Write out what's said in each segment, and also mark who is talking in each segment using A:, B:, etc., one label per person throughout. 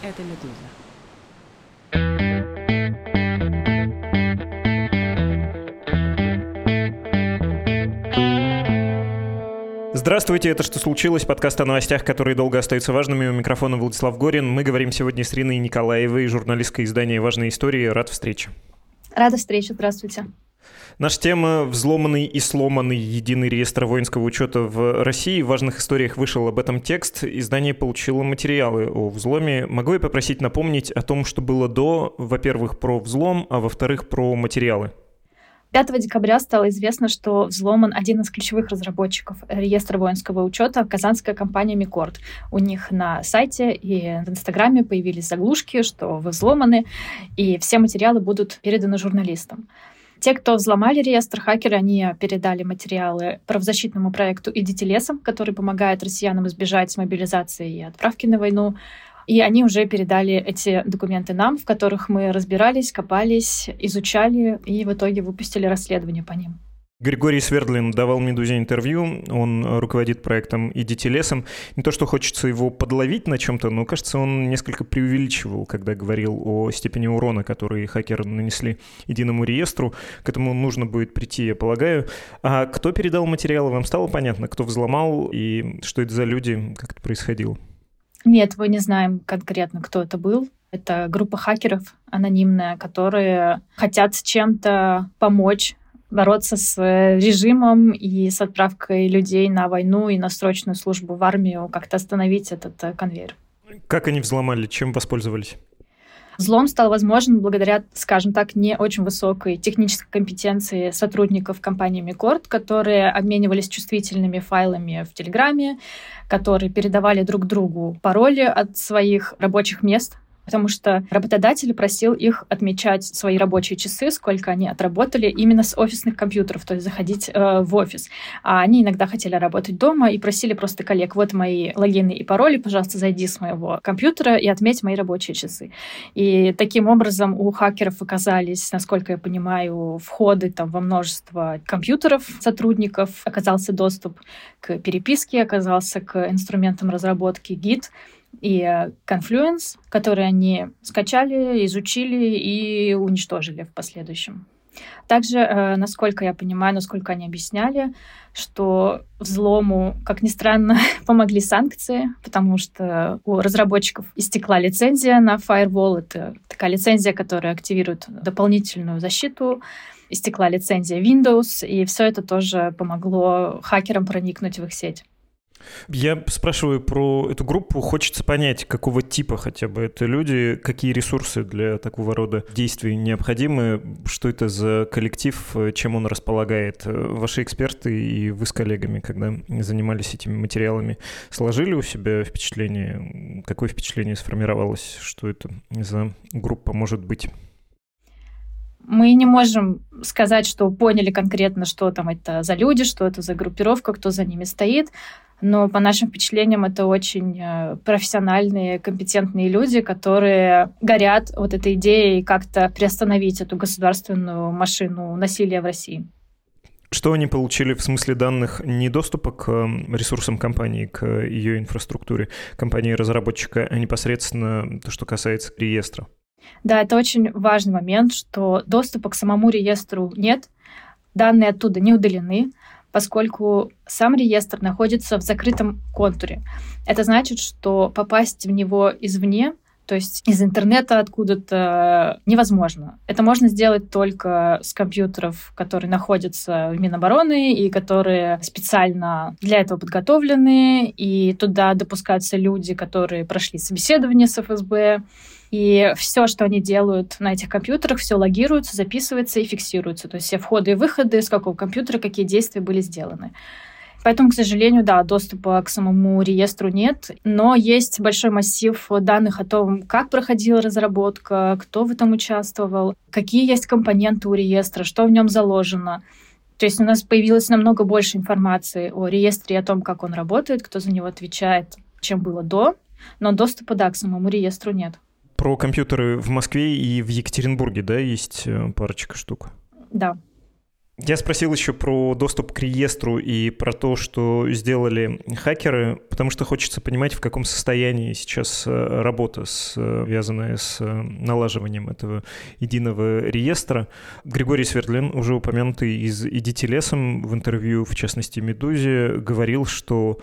A: Это «Медуза».
B: Здравствуйте, это «Что случилось?» Подкаст о новостях, которые долго остаются важными. У микрофона Владислав Горин. Мы говорим сегодня с Риной Николаевой, журналисткой издания «Важные истории». Рад встрече.
C: Рада встрече, здравствуйте.
B: Наша тема — взломанный и сломанный единый реестр воинского учета в России. В «Важных историях» вышел об этом текст. Издание получило материалы о взломе. Могу я попросить напомнить о том, что было до, во-первых, про взлом, а во-вторых, про материалы?
C: 5 декабря стало известно, что взломан один из ключевых разработчиков реестра воинского учета — казанская компания Микорд. У них на сайте и в Инстаграме появились заглушки, что вы взломаны, и все материалы будут переданы журналистам. Те, кто взломали реестр, хакеры, они передали материалы правозащитному проекту «Идите лесом», который помогает россиянам избежать мобилизации и отправки на войну. И они уже передали эти документы нам, в которых мы разбирались, копались, изучали и в итоге выпустили расследование по ним.
B: Григорий Свердлин давал «Медузе» интервью, он руководит проектом «Идите лесом». Не то, что хочется его подловить на чем-то, но, кажется, он несколько преувеличивал, когда говорил о степени урона, который хакеры нанесли единому реестру. К этому нужно будет прийти, я полагаю. А кто передал материалы, вам стало понятно? Кто взломал и что это за люди, как это происходило?
C: Нет, мы не знаем конкретно, кто это был. Это группа хакеров анонимная, которые хотят чем-то помочь бороться с режимом и с отправкой людей на войну и на срочную службу в армию, как-то остановить этот конвейер.
B: Как они взломали? Чем воспользовались?
C: Взлом стал возможен благодаря, скажем так, не очень высокой технической компетенции сотрудников компании Микорд, которые обменивались чувствительными файлами в Телеграме, которые передавали друг другу пароли от своих рабочих мест, потому что работодатель просил их отмечать свои рабочие часы, сколько они отработали именно с офисных компьютеров, то есть заходить в офис. А они иногда хотели работать дома и просили просто коллег: вот мои логины и пароли, пожалуйста, зайди с моего компьютера и отметь мои рабочие часы. И таким образом у хакеров оказались, насколько я понимаю, входы там во множество компьютеров сотрудников, оказался доступ к переписке, оказался к инструментам разработки Git и Confluence, которые они скачали, изучили и уничтожили в последующем. Также, насколько я понимаю, насколько они объясняли, что взлому, как ни странно, помогли санкции, потому что у разработчиков истекла лицензия на Firewall. Это такая лицензия, которая активирует дополнительную защиту. Истекла лицензия Windows, и все это тоже помогло хакерам проникнуть в их сеть.
B: Я спрашиваю про эту группу. Хочется понять, какого типа хотя бы это люди, какие ресурсы для такого рода действий необходимы, что это за коллектив, чем он располагает. Ваши эксперты и вы с коллегами, когда занимались этими материалами, сложили у себя впечатление? Какое впечатление сформировалось, что это за группа может быть?
C: Мы не можем сказать, что поняли конкретно, что там это за люди, что это за группировка, кто за ними стоит. Но по нашим впечатлениям это очень профессиональные, компетентные люди, которые горят вот этой идеей как-то приостановить эту государственную машину насилия в России.
B: Что они получили в смысле данных? Не доступа к ресурсам компании, к ее инфраструктуре компании-разработчика, а непосредственно то, что касается реестра?
C: Да, это очень важный момент, что доступа к самому реестру нет, данные оттуда не удалены, поскольку сам реестр находится в закрытом контуре. Это значит, что попасть в него извне, то есть из интернета откуда-то, невозможно. Это можно сделать только с компьютеров, которые находятся в Минобороны и которые специально для этого подготовлены, и туда допускаются люди, которые прошли собеседование с ФСБ. И все, что они делают на этих компьютерах, все логируется, записывается и фиксируется. То есть все входы и выходы, с какого компьютера, какие действия были сделаны. Поэтому, к сожалению, да, доступа к самому реестру нет, но есть большой массив данных о том, как проходила разработка, кто в этом участвовал, какие есть компоненты у реестра, что в нем заложено. То есть у нас появилось намного больше информации о реестре, о том, как он работает, кто за него отвечает, чем было до, но доступа, да, к самому реестру нет.
B: Про компьютеры в Москве и в Екатеринбурге, да, есть парочка штук?
C: Да.
B: Я спросил еще про доступ к реестру и про то, что сделали хакеры, потому что хочется понимать, в каком состоянии сейчас работа, связанная с налаживанием этого единого реестра. Григорий Свердлин, уже упомянутый из «Идите лесом», в интервью, в частности, «Медузе», говорил, что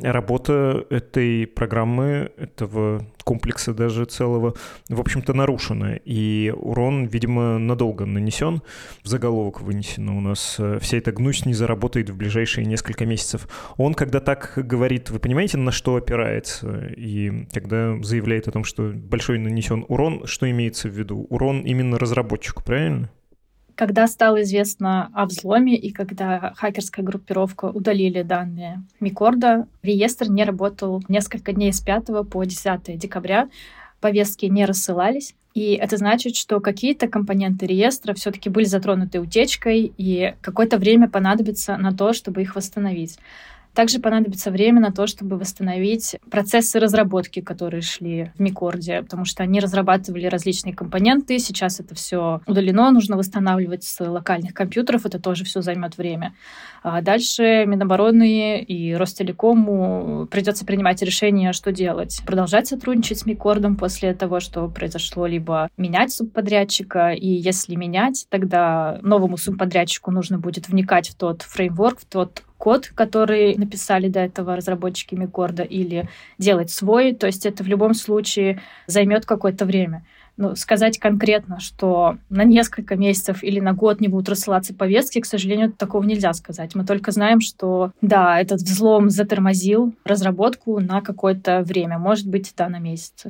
B: работа этой программы, этого комплекса даже целого, в общем-то, нарушена. И урон, видимо, надолго нанесен. В заголовок вынесено у нас: «Вся эта гнусь не заработает в ближайшие несколько месяцев». Он, когда так говорит, вы понимаете, на что опирается? И когда заявляет о том, что большой нанесен урон, что имеется в виду? Урон именно разработчику, правильно?
C: Когда стало известно о взломе и когда хакерская группировка удалили данные Микорда, реестр не работал несколько дней с 5 по 10 декабря, повестки не рассылались. И это значит, что какие-то компоненты реестра все-таки были затронуты утечкой, и какое-то время понадобится на то, чтобы их восстановить. Также понадобится время на то, чтобы восстановить процессы разработки, которые шли в Микорде, потому что они разрабатывали различные компоненты. Сейчас это все удалено, нужно восстанавливать с локальных компьютеров, это тоже все займет время. А дальше Минобороны и Ростелекому придется принимать решение, что делать. Продолжать сотрудничать с Микордом после того, что произошло, либо менять субподрядчика. И если менять, тогда новому субподрядчику нужно будет вникать в тот фреймворк, в тот код, который написали до этого разработчики Микорда, или делать свой. То есть это в любом случае займет какое-то время. Но сказать конкретно, что на несколько месяцев или на год не будут рассылаться повестки, к сожалению, такого нельзя сказать. Мы только знаем, что да, этот взлом затормозил разработку на какое-то время, может быть, да, на месяцы.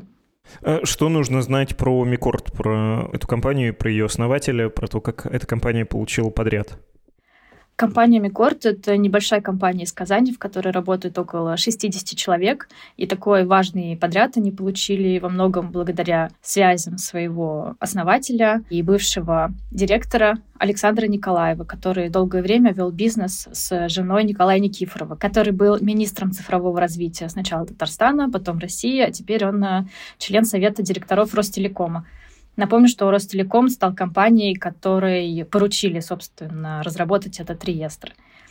B: Что нужно знать про Микорд, про эту компанию, про ее основателя, про то, как эта компания получила подряд?
C: Компания Микорд — это небольшая компания из Казани, в которой работает около 60 человек. И такой важный подряд они получили во многом благодаря связям своего основателя и бывшего директора Александра Николаева, который долгое время вел бизнес с женой Николая Никифорова, который был министром цифрового развития сначала Татарстана, потом России, а теперь он член Совета директоров Ростелекома. Напомню, что Ростелеком стал компанией, которой поручили, собственно, разработать этот реестр.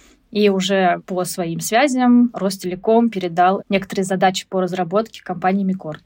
C: И уже по своим связям Ростелеком передал некоторые задачи по разработке компании Микорд.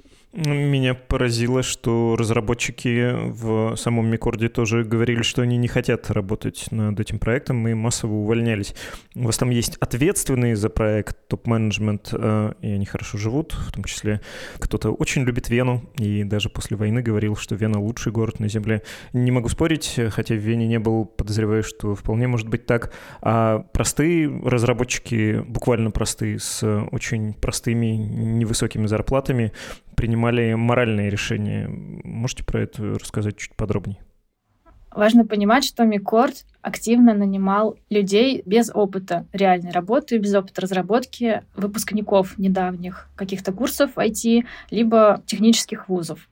B: Меня поразило, что разработчики в самом Микорде тоже говорили, что они не хотят работать над этим проектом и массово увольнялись. У вас там есть ответственные за проект топ-менеджмент, и они хорошо живут, в том числе кто-то очень любит Вену, и даже после войны говорил, что Вена — лучший город на Земле. Не могу спорить, хотя в Вене не был, подозреваю, что вполне может быть так. А простые разработчики, буквально простые, с очень простыми, невысокими зарплатами, принимали моральные решения. Можете про это рассказать чуть подробнее?
C: Важно понимать, что Микорд активно нанимал людей без опыта реальной работы, без опыта разработки, выпускников недавних каких-то курсов IT, либо технических вузов.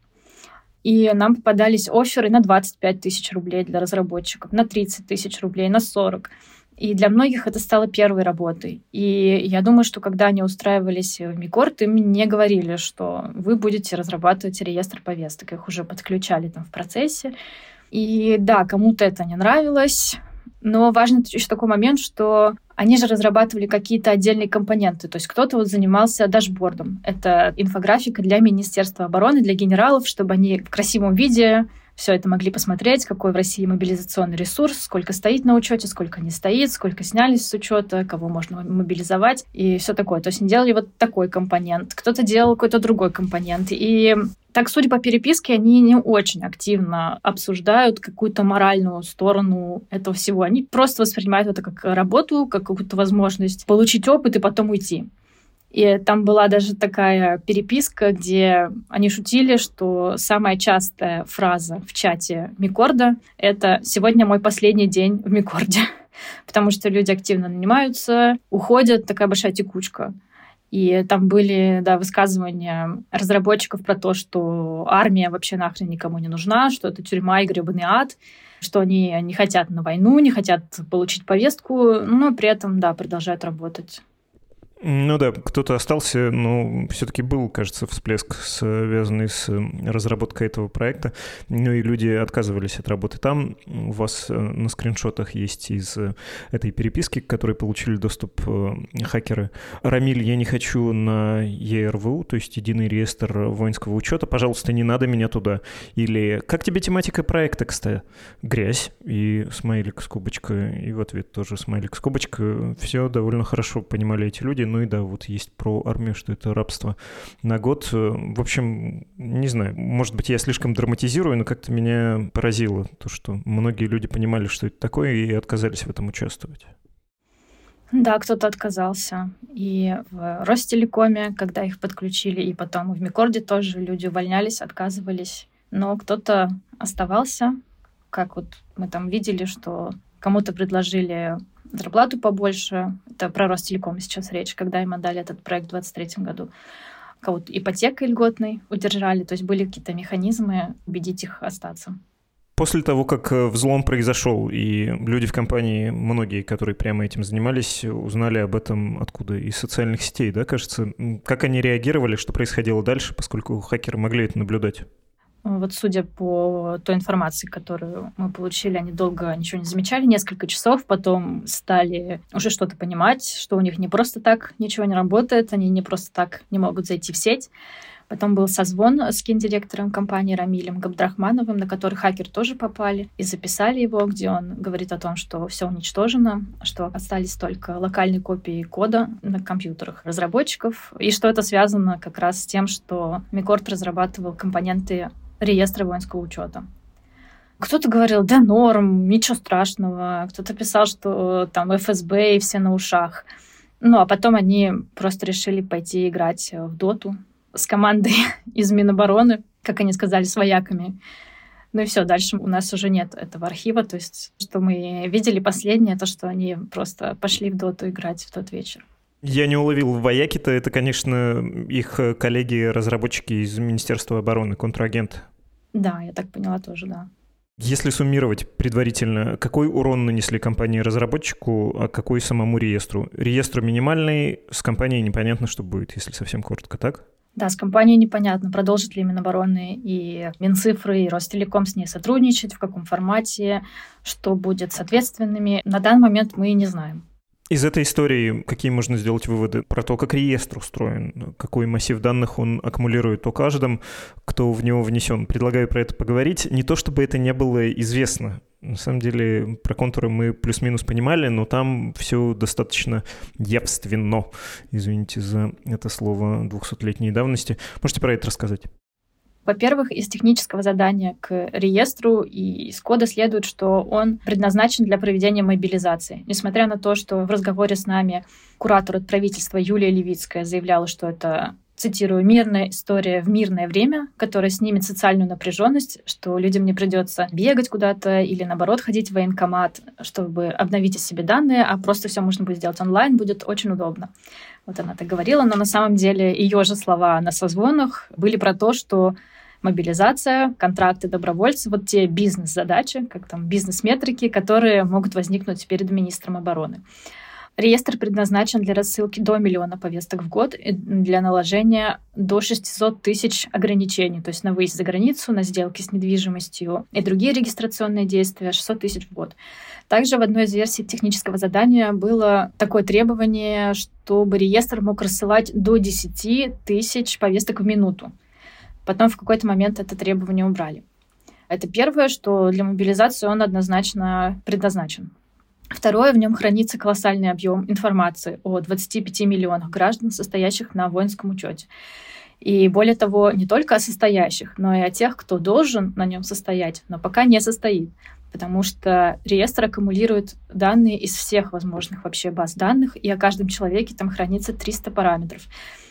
C: И нам попадались офферы на 25 тысяч рублей для разработчиков, на 30 тысяч рублей, на 40. И для многих это стало первой работой. И я думаю, что когда они устраивались в Микорд, им не говорили, что вы будете разрабатывать реестр повесток. Их уже подключали там в процессе. И да, кому-то это не нравилось. Но важно еще такой момент, что они же разрабатывали какие-то отдельные компоненты. То есть кто-то вот занимался дашбордом. Это инфографика для Министерства обороны, для генералов, чтобы они в красивом виде все это могли посмотреть, какой в России мобилизационный ресурс, сколько стоит на учете, сколько не стоит, сколько снялись с учета, кого можно мобилизовать и все такое. То есть они делали вот такой компонент, кто-то делал какой-то другой компонент. И так, судя по переписке, они не очень активно обсуждают какую-то моральную сторону этого всего. Они просто воспринимают это как работу, как какую-то возможность получить опыт и потом уйти. И там была даже такая переписка, где они шутили, что самая частая фраза в чате Микорда — это «сегодня мой последний день в Микорде», потому что люди активно нанимаются, уходят, такая большая текучка. И там были, да, высказывания разработчиков про то, что армия вообще нахрен никому не нужна, что это тюрьма и гребаный ад, что они не хотят на войну, не хотят получить повестку, но при этом, да, продолжают работать.
B: Ну да, кто-то остался, но все-таки был, кажется, всплеск, связанный с разработкой этого проекта. Ну и люди отказывались от работы там. У вас на скриншотах есть из этой переписки, к которой получили доступ хакеры. Рамиль, я не хочу на ЕРВУ, то есть Единый реестр воинского учета. Пожалуйста, не надо меня туда. Или как тебе тематика проекта, кстати? Грязь и смайлик скобочка. И в ответ тоже смайлик скобочка. Все довольно хорошо понимали эти люди. Ну и да, вот есть про армию, что это рабство на год. В общем, не знаю, может быть, я слишком драматизирую, но как-то меня поразило то, что многие люди понимали, что это такое, и отказались в этом участвовать.
C: Да, кто-то отказался. И в Ростелекоме, когда их подключили, и потом в Микорде тоже люди увольнялись, отказывались. Но кто-то оставался. Как вот мы там видели, что кому-то предложили зарплату побольше. Это про Ростелеком сейчас речь, когда им отдали этот проект в 2023 году. Кого-то ипотекой льготной удержали. То есть были какие-то механизмы убедить их остаться.
B: После того, как взлом произошел, и люди в компании, многие, которые прямо этим занимались, узнали об этом откуда? Из социальных сетей, да, кажется? Как они реагировали, что происходило дальше, поскольку хакеры могли это наблюдать?
C: Вот судя по той информации, которую мы получили, они долго ничего не замечали, несколько часов, потом стали уже что-то понимать, что у них не просто так ничего не работает, они не просто так не могут зайти в сеть. Потом был созвон с гендиректором компании Рамилем Габдрахмановым, на который хакеры тоже попали, и записали его, где он говорит о том, что все уничтожено, что остались только локальные копии кода на компьютерах разработчиков, и что это связано как раз с тем, что Микорд разрабатывал компоненты реестра воинского учета. Кто-то говорил, да норм, ничего страшного. Кто-то писал, что там ФСБ и все на ушах. Ну, а потом они просто решили пойти играть в доту с командой из Минобороны, как они сказали, с вояками. Ну и все, дальше у нас уже нет этого архива. То есть, что мы видели последнее, то, что они просто пошли в доту играть в тот вечер.
B: Я не уловил, вояки-то это, конечно, их коллеги-разработчики из Министерства обороны, контрагенты.
C: Да, я так поняла тоже, да.
B: Если суммировать предварительно, какой урон нанесли компании-разработчику, а какой самому реестру? Реестр минимальный, с компанией непонятно, что будет, если совсем коротко, так?
C: Да, с компанией непонятно, продолжит ли Минобороны и Минцифры, и Ростелеком с ней сотрудничать, в каком формате, что будет с ответственными. На данный момент мы не знаем.
B: Из этой истории какие можно сделать выводы про то, как реестр устроен, какой массив данных он аккумулирует о каждом, кто в него внесен? Предлагаю про это поговорить. Не то, чтобы это не было известно. На самом деле про контуры мы плюс-минус понимали, но там все достаточно явственно. Извините за это слово 200-летней давности. Можете про это рассказать?
C: Во-первых, из технического задания к реестру и из кода следует, что он предназначен для проведения мобилизации. Несмотря на то, что в разговоре с нами куратор от правительства Юлия Левицкая заявляла, что это, цитирую, «мирная история в мирное время, которая снимет социальную напряженность, что людям не придется бегать куда-то или, наоборот, ходить в военкомат, чтобы обновить о себе данные, а просто все можно будет сделать онлайн, будет очень удобно». Вот она так говорила, но на самом деле ее же слова на созвонах были про то, что мобилизация, контракты, добровольцы, вот те бизнес-задачи, как там бизнес-метрики, которые могут возникнуть перед министром обороны. Реестр предназначен для рассылки до 1 миллиона повесток в год и для наложения до 600 тысяч ограничений, то есть на выезд за границу, на сделки с недвижимостью и другие регистрационные действия 600 тысяч в год. Также в одной из версий технического задания было такое требование, чтобы реестр мог рассылать до 10 тысяч повесток в минуту. Потом в какой-то момент это требование убрали. Это первое, что для мобилизации он однозначно предназначен. Второе, в нем хранится колоссальный объем информации о 25 миллионах граждан, состоящих на воинском учете. И более того, не только о состоящих, но и о тех, кто должен на нем состоять, но пока не состоит. Потому что реестр аккумулирует данные из всех возможных вообще баз данных, и о каждом человеке там хранится 300 параметров.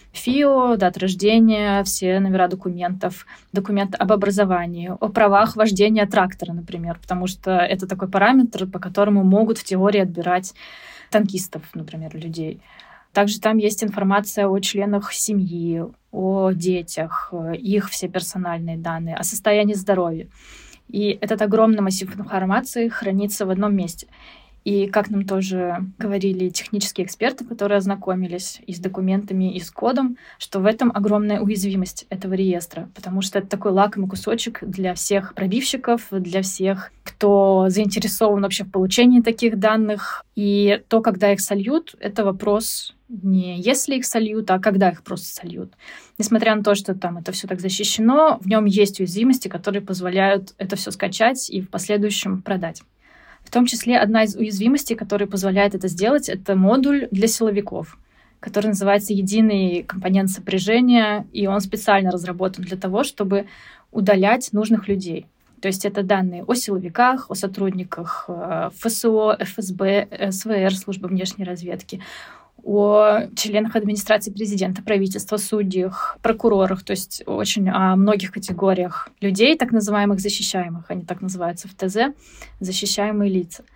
C: ФИО, дата рождения, все номера документов, документ об образовании, о правах вождения трактора, например, потому что это такой параметр, по которому могут в теории отбирать танкистов, например, людей. Также там есть информация о членах семьи, о детях, их все персональные данные, о состоянии здоровья. И этот огромный массив информации хранится в одном месте. И как нам тоже говорили технические эксперты, которые ознакомились и с документами, и с кодом, что в этом огромная уязвимость этого реестра, потому что это такой лакомый кусочек для всех пробивщиков, для всех, кто заинтересован вообще в получении таких данных. И то, когда их сольют, это вопрос не если их сольют, а когда их просто сольют. Несмотря на то, что там это все так защищено, в нем есть уязвимости, которые позволяют это все скачать и в последующем продать. В том числе одна из уязвимостей, которая позволяет это сделать, это модуль для силовиков, который называется единый компонент сопряжения, и он специально разработан для того, чтобы удалять нужных людей. То есть это данные о силовиках, о сотрудниках ФСО, ФСБ, СВР, службы внешней разведки, о членах администрации президента, правительства, судьях, прокурорах, то есть очень о многих категориях людей, так называемых защищаемых, они так называются в ТЗ, защищаемые лица,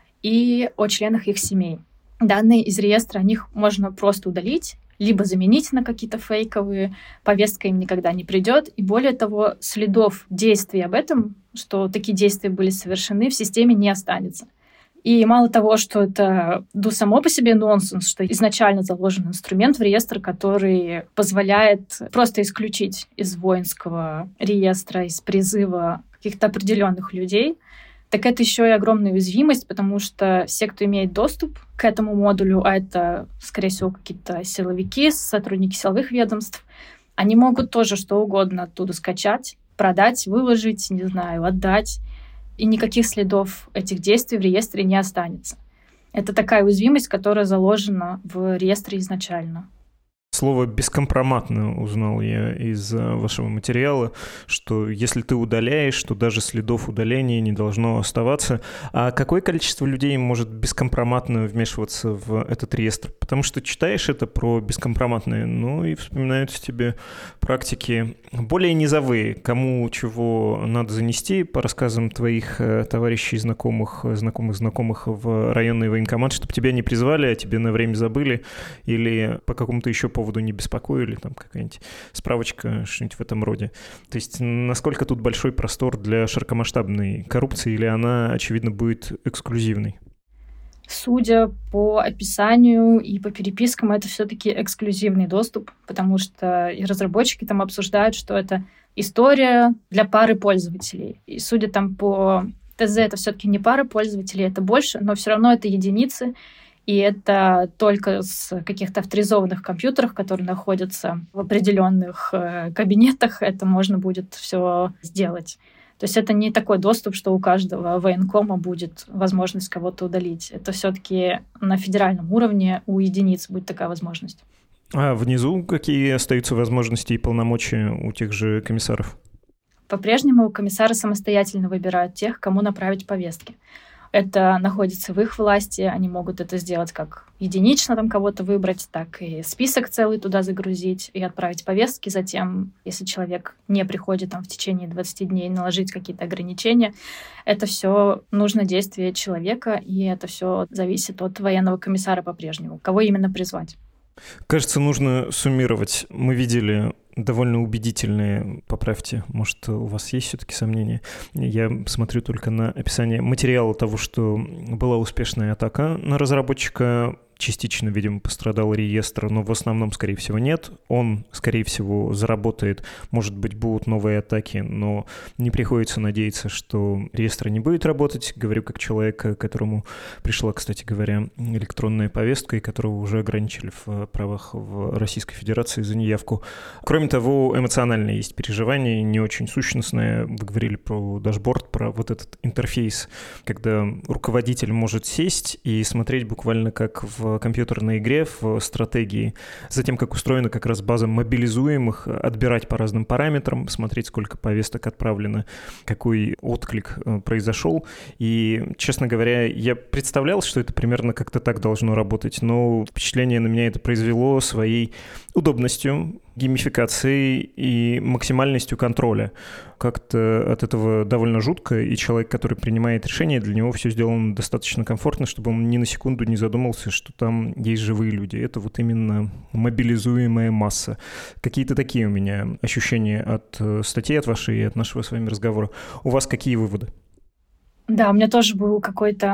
C: и о членах их семей. Данные из реестра, о них можно просто удалить, либо заменить на какие-то фейковые, повестка им никогда не придет, и более того, следов действий об этом, что такие действия были совершены, в системе не останется. И мало того, что это само по себе нонсенс, что изначально заложен инструмент в реестр, который позволяет просто исключить из воинского реестра, из призыва каких-то определенных людей, так это еще и огромная уязвимость, потому что все, кто имеет доступ к этому модулю, а это, скорее всего, какие-то силовики, сотрудники силовых ведомств, они могут тоже что угодно оттуда скачать, продать, выложить, не знаю, отдать. И никаких следов этих действий в реестре не останется. Это такая уязвимость, которая заложена в реестре изначально.
B: Слово «бескомпроматно» узнал я из вашего материала, что если ты удаляешь, то даже следов удаления не должно оставаться. А какое количество людей может бескомпроматно вмешиваться в этот реестр? Потому что читаешь это про бескомпроматные, ну и вспоминаются тебе практики более низовые, кому чего надо занести, по рассказам твоих товарищей, знакомых в районный военкомат, чтобы тебя не призвали, а тебе на время забыли, или по какому-то еще поводу не беспокоили, там какая-нибудь справочка, что-нибудь в этом роде. То есть насколько тут большой простор для широкомасштабной коррупции, или она, очевидно, будет эксклюзивной?
C: Судя по описанию и по перепискам, это все-таки эксклюзивный доступ, потому что и разработчики там обсуждают, что это история для пары пользователей. И судя там по ТЗ, это все-таки не пара пользователей, это больше, но все равно это единицы. И это только с каких-то авторизованных компьютеров, которые находятся в определенных кабинетах, это можно будет все сделать. То есть это не такой доступ, что у каждого военкома будет возможность кого-то удалить. Это все-таки на федеральном уровне у единиц будет такая возможность.
B: А внизу какие остаются возможности и полномочия у тех же комиссаров?
C: По-прежнему комиссары самостоятельно выбирают тех, кому направить повестки. Это находится в их власти, они могут это сделать как единично там кого-то выбрать, так и список целый туда загрузить и отправить повестки. Затем, если человек не приходит там в течение 20 дней, наложить какие-то ограничения. Это все нужно действие человека, и это все зависит от военного комиссара по-прежнему. Кого именно призвать?
B: Кажется, нужно суммировать. Мы видели довольно убедительные, поправьте, может, у вас есть все-таки сомнения. Я смотрю только на описание материала того, что была успешная атака на разработчика. Частично, видимо, пострадал реестр, но в основном, скорее всего, нет. Он, скорее всего, заработает. Может быть, будут новые атаки, но не приходится надеяться, что реестр не будет работать. Говорю как человек, которому пришла, кстати говоря, электронная повестка, и которого уже ограничили в правах в Российской Федерации за неявку. Кроме того, эмоциональное есть переживание, не очень сущностное. Вы говорили про дашборд, про вот этот интерфейс, когда руководитель может сесть и смотреть буквально как в компьютерной игре, в стратегии, затем как устроена как раз база мобилизуемых, отбирать по разным параметрам, смотреть, сколько повесток отправлено, какой отклик произошел. И, честно говоря, я представлял, что это примерно как-то так должно работать, но впечатление на меня это произвело своей удобностью, геймификацией и максимальностью контроля. Как-то от этого довольно жутко, и человек, который принимает решение, для него все сделано достаточно комфортно, чтобы он ни на секунду не задумался, что там есть живые люди. Это вот именно мобилизуемая масса. Какие-то такие у меня ощущения от статьи, от вашей и от нашего с вами разговора. У вас какие выводы?
C: Да, у меня тоже был какой-то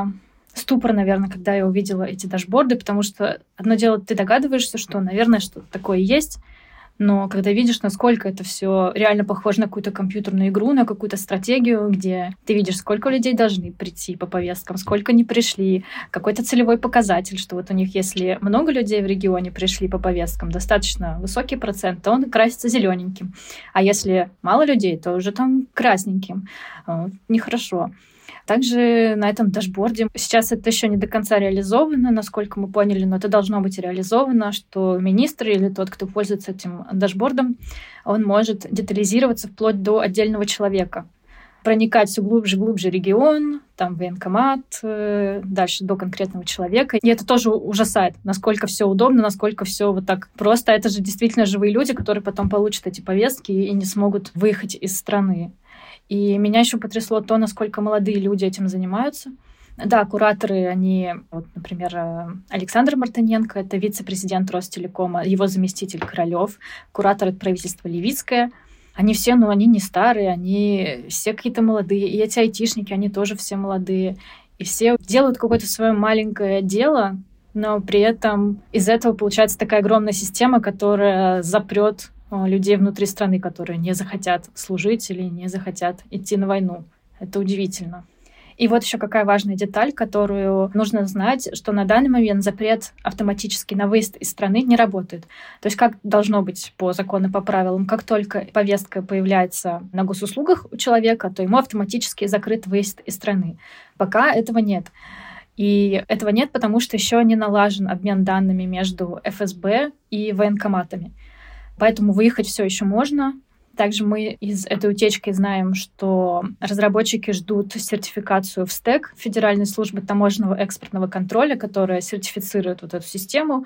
C: ступор, наверное, когда я увидела эти дашборды, потому что одно дело, ты догадываешься, что, наверное, что-то такое есть, но когда видишь, насколько это все реально похоже на какую-то компьютерную игру, на какую-то стратегию, где ты видишь, сколько людей должны прийти по повесткам, сколько не пришли, какой-то целевой показатель, что вот у них, если много людей в регионе пришли по повесткам, достаточно высокий процент, то он красится зелененьким. А если мало людей, то уже там красненьким. Нехорошо. Также на этом дашборде сейчас это еще не до конца реализовано, насколько мы поняли, но это должно быть реализовано, что министр или тот, кто пользуется этим дашбордом, он может детализироваться вплоть до отдельного человека, проникать все глубже и глубже регион, там военкомат, дальше до конкретного человека. И это тоже ужасает, насколько все удобно, насколько все вот так просто. Это же действительно живые люди, которые потом получат эти повестки и не смогут выехать из страны. И меня еще потрясло то, насколько молодые люди этим занимаются. Да, кураторы, они, вот, например, Александр Мартыненко, это вице-президент Ростелекома, его заместитель Королёв, куратор от правительства Левицкая. Они все, они не старые, они все какие-то молодые. И эти айтишники, они тоже все молодые. И все делают какое-то свое маленькое дело, но при этом из этого получается такая огромная система, которая запрет людей внутри страны, которые не захотят служить или не захотят идти на войну. Это удивительно. И вот еще какая важная деталь, которую нужно знать, что на данный момент запрет автоматически на выезд из страны не работает. То есть как должно быть по закону, по правилам, как только повестка появляется на госуслугах у человека, то ему автоматически закрыт выезд из страны. Пока этого нет. И этого нет, потому что еще не налажен обмен данными между ФСБ и военкоматами. Поэтому выехать все еще можно. Также мы из этой утечки знаем, что разработчики ждут сертификацию в СТЭК, Федеральной службы таможенного экспортного контроля, которая сертифицирует вот эту систему.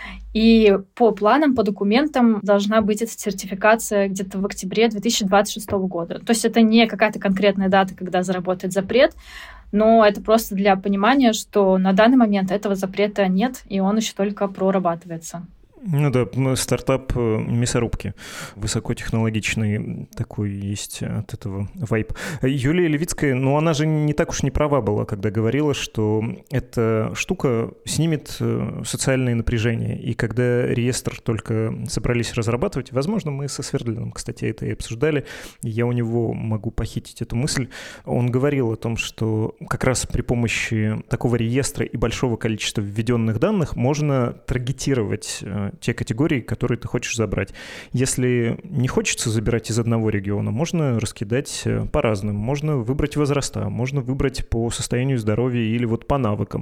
C: И по планам, по документам должна быть эта сертификация где-то в октябре 2026 года. То есть это не какая-то конкретная дата, когда заработает запрет, но это просто для понимания, что на данный момент этого запрета нет, и он еще только прорабатывается.
B: Ну да, стартап мясорубки. Высокотехнологичный такой есть от этого вайб. Юлия Левицкая, она же не так уж не права была, когда говорила, что эта штука снимет социальные напряжения. И когда реестр только собрались разрабатывать, возможно, мы со Свердлиным, кстати, это и обсуждали, я у него могу похитить эту мысль, он говорил о том, что как раз при помощи такого реестра и большого количества введенных данных можно таргетировать те категории, которые ты хочешь забрать. Если не хочется забирать из одного региона, можно раскидать по разным. Можно выбрать возраста, можно выбрать по состоянию здоровья или вот по навыкам.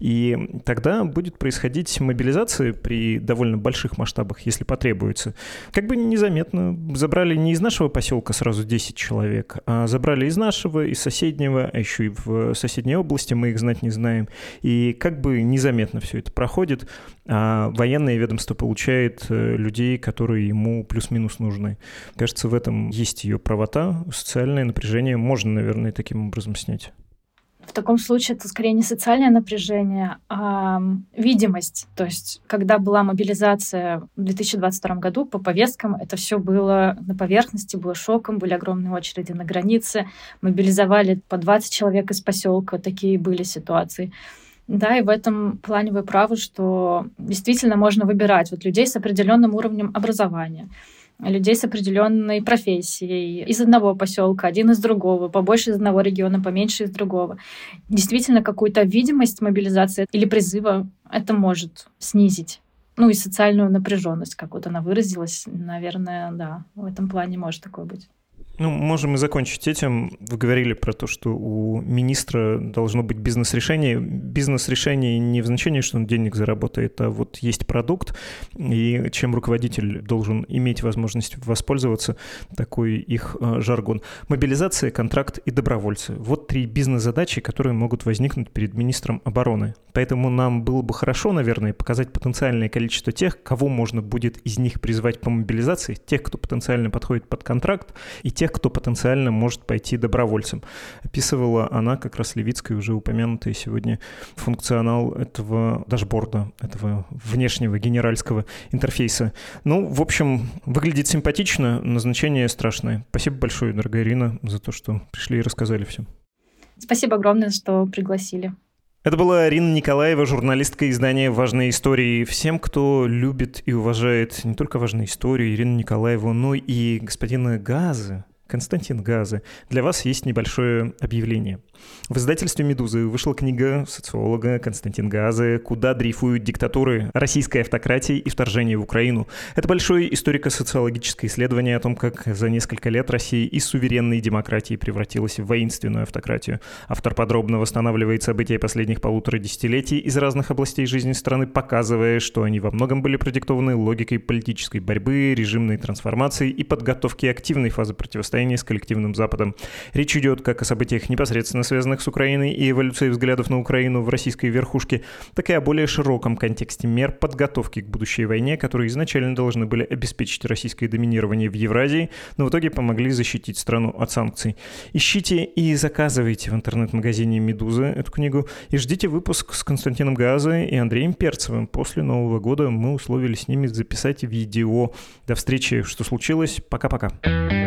B: И тогда будет происходить мобилизация при довольно больших масштабах, если потребуется. Как бы незаметно. Забрали не из нашего поселка сразу 10 человек, а забрали из нашего, из соседнего, а еще и в соседней области, мы их знать не знаем. И как бы незаметно все это проходит, а военное ведомство получает людей, которые ему плюс-минус нужны. Кажется, в этом есть ее правота. Социальное напряжение можно, наверное, таким образом снять.
C: В таком случае это скорее не социальное напряжение, а видимость. То есть, когда была мобилизация в 2022 году по повесткам, это все было на поверхности, было шоком, были огромные очереди на границе, мобилизовали по 20 человек из поселка, такие были ситуации. Да, и в этом плане вы правы, что действительно можно выбирать вот людей с определенным уровнем образования, людей с определенной профессией, из одного поселка, один из другого, побольше из одного региона, поменьше из другого. Действительно, какую-то видимость мобилизации или призыва это может снизить. И социальную напряженность, как вот она выразилась, наверное, да, в этом плане может такое быть.
B: Можем и закончить этим. Вы говорили про то, что у министра должно быть бизнес-решение. Бизнес-решение не в значении, что он денег заработает, а вот есть продукт, и чем руководитель должен иметь возможность воспользоваться, такой их жаргон. Мобилизация, контракт и добровольцы. Вот 3 бизнес-задачи, которые могут возникнуть перед министром обороны. Поэтому нам было бы хорошо, наверное, показать потенциальное количество тех, кого можно будет из них призвать по мобилизации, тех, кто потенциально подходит под контракт, и тех, кто потенциально может пойти добровольцем. Описывала она, как раз Левицкая, уже упомянутая сегодня, функционал этого дашборда, этого внешнего генеральского интерфейса. В общем, выглядит симпатично, назначение страшное. Спасибо большое, дорогая Ирина, за то, что пришли и рассказали все.
C: Спасибо огромное, что пригласили.
B: Это была Арина Николаева, журналистка издания «Важные истории». Всем, кто любит и уважает не только «Важные истории», Ирину Николаеву, но и господина Газы, Константин Газы, для вас есть небольшое объявление. В издательстве «Медузы» вышла книга социолога Константина Газы «Куда дрейфуют диктатуры. Российской автократии и вторжение в Украину». Это большое историко-социологическое исследование о том, как за несколько лет Россия из суверенной демократии превратилась в воинственную автократию. Автор подробно восстанавливает события последних 1,5 десятилетий из разных областей жизни страны, показывая, что они во многом были продиктованы логикой политической борьбы, режимной трансформации и подготовки активной фазы противостояния с коллективным Западом. Речь идет как о событиях непосредственно связанных с Украиной и эволюцией взглядов на Украину в российской верхушке, так и о более широком контексте мер подготовки к будущей войне, которые изначально должны были обеспечить российское доминирование в Евразии, но в итоге помогли защитить страну от санкций. Ищите и заказывайте в интернет-магазине «Медуза» эту книгу и ждите выпуск с Константином Газой и Андреем Перцевым. После Нового года мы условились с ними записать видео. До встречи. Что случилось? Пока-пока.